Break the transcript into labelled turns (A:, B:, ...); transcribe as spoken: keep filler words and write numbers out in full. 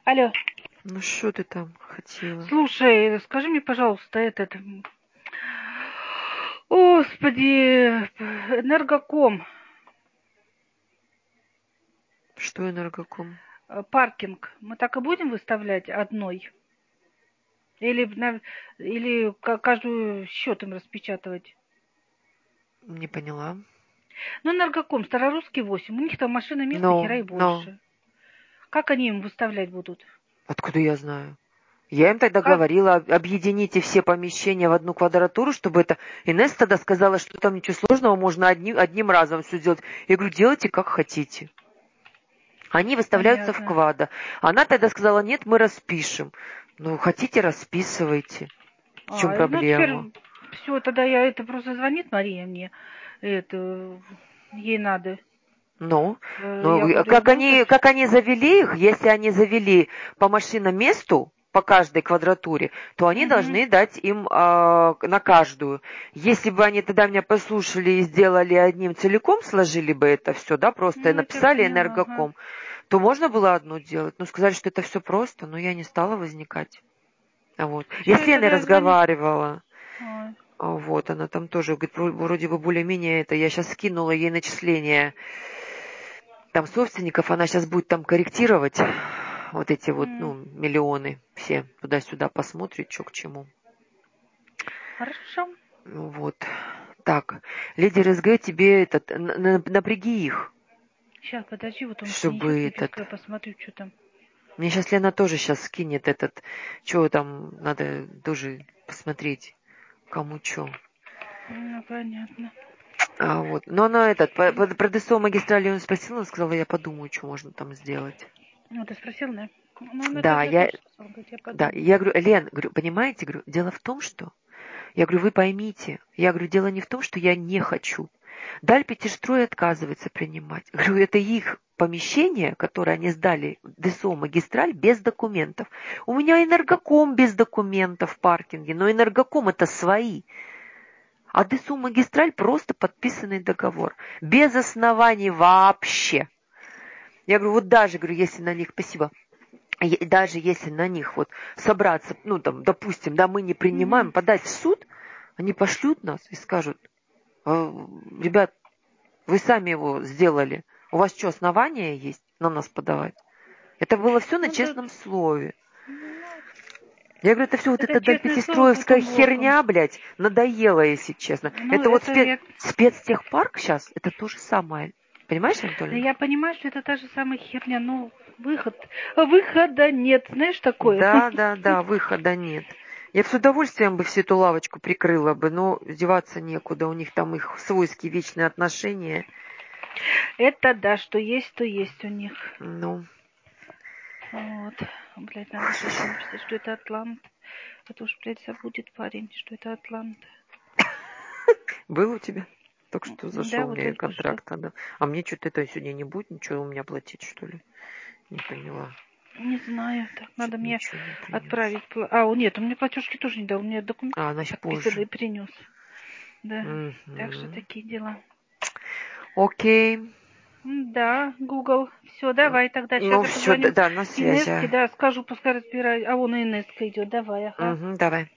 A: Алло.
B: Ну что ты там хотела?
A: Слушай, скажи мне, пожалуйста, этот... Господи, энергоком.
B: Что энергоком?
A: Паркинг. Мы так и будем выставлять одной? Или, или каждую счет им распечатывать?
B: Не поняла.
A: Ну, энергоком, Старорусский восемь. У них там машина места
B: Но,
A: хера и
B: но.
A: больше. Как они им выставлять будут?
B: Откуда я знаю? Я им тогда
A: Как?
B: говорила, объедините все помещения в одну квадратуру, чтобы это... Инесс тогда сказала, что там ничего сложного, можно одним, одним разом все сделать. Я говорю, делайте как хотите. Они выставляются в
A: Понятно.
B: квада. Она тогда сказала, нет, мы распишем. Ну, хотите, расписывайте. В чем
A: А, ну, теперь
B: проблема?
A: все, тогда я... Это просто звонит Мария мне. Это... Ей надо.
B: Ну,
A: Я
B: ну
A: говорю,
B: как,
A: ну,
B: они,
A: так...
B: как они завели их, если они завели по машиноместу, по каждой квадратуре, то они
A: Угу.
B: должны дать им э, на каждую. Если бы они тогда меня послушали и сделали одним целиком, сложили бы это все, да, просто
A: Ну, это я
B: написали
A: поняла, ага.
B: энергоком, то можно было одну делать. Но сказали, что это все просто, но я не стала возникать. Вот.
A: Все,
B: Я с Леной
A: тогда звонит.
B: разговаривала.
A: Ой.
B: Вот, она там тоже, говорит, вроде бы более-менее это, я сейчас скинула ей начисление там собственников, она сейчас будет там корректировать вот эти вот,
A: М.
B: ну, миллионы все туда-сюда посмотрит, что к чему.
A: Хорошо.
B: Вот. Так, лидер СГ, тебе этот, напряги их.
A: Сейчас, подожди, вот он
B: Чтобы
A: принесет,
B: этот...
A: я посмотрю, что там.
B: Мне сейчас Лена тоже сейчас скинет этот, что там надо тоже посмотреть, кому что.
A: Ну, понятно.
B: А, вот. Но она этот, по, по, про ДСО магистрали он спросила, сказала, я подумаю, что можно там сделать.
A: Ну, ты спросил, да? Ну, он это
B: Да,
A: мне
B: я,
A: тоже сказал, говорит, я
B: да,
A: подумаю.
B: я говорю, Лен, говорю, понимаете, говорю, дело в том, что я говорю, вы поймите, я говорю, дело не в том, что я не хочу. Дальпетишстрой отказывается принимать. Говорю, это их помещение, которое они сдали ДСО магистраль без документов. У меня энергоком без документов в паркинге, но энергоком это свои. А ДСО магистраль просто подписанный договор. Без оснований вообще. Я говорю, вот даже, говорю, если на них, спасибо, даже если на них вот собраться, ну там, допустим, да, мы не принимаем,
A: Угу.
B: подать в суд, они пошлют нас и скажут, ребят, вы сами его сделали, у вас что, основания есть на нас подавать? Это было все на
A: Ну, да,
B: честном слове.
A: ну,
B: Я говорю, это все вот
A: это
B: эта
A: честное слово,
B: дальпетестроевская
A: потом боком.
B: херня, блядь, надоела, если честно.
A: Ну,
B: Это вот
A: это
B: спец,
A: я...
B: спецтехпарк сейчас, это то же самое. Понимаешь,
A: Да
B: Анатолий?
A: я понимаю, что это та же самая херня, ну, выход. Выхода нет, знаешь, такое.
B: Да, да, да, выхода нет. Я бы с удовольствием бы всю эту лавочку прикрыла бы, но деваться некуда. У них там их свойские вечные отношения.
A: Это да, что есть, то есть у них.
B: Ну.
A: Вот. Блядь, надо сейчас написать, что это Атлант. А то уж, блядь, забудет парень, что это Атлант.
B: Был у тебя? Только что
A: Да,
B: зашел
A: вот
B: мне
A: только что.
B: контракт. Да. А мне что-то это сегодня не будет ничего у меня платить, что ли? Не поняла.
A: Не знаю, так надо
B: Что-то
A: мне
B: ничего не принес.
A: отправить. А, нет, он мне платежки тоже не дал. Он мне документ
B: А, значит, позже.
A: подписанный принес. Да, так что
B: Угу.
A: такие дела.
B: Окей.
A: Да, Google. Все, давай тогда. Сейчас
B: Ну,
A: я
B: все, да,
A: позвоню
B: да, на связи.
A: Инеске, да, скажу, пускай разбирает. А вон и Инеска идет. Давай, ага.
B: Угу, давай.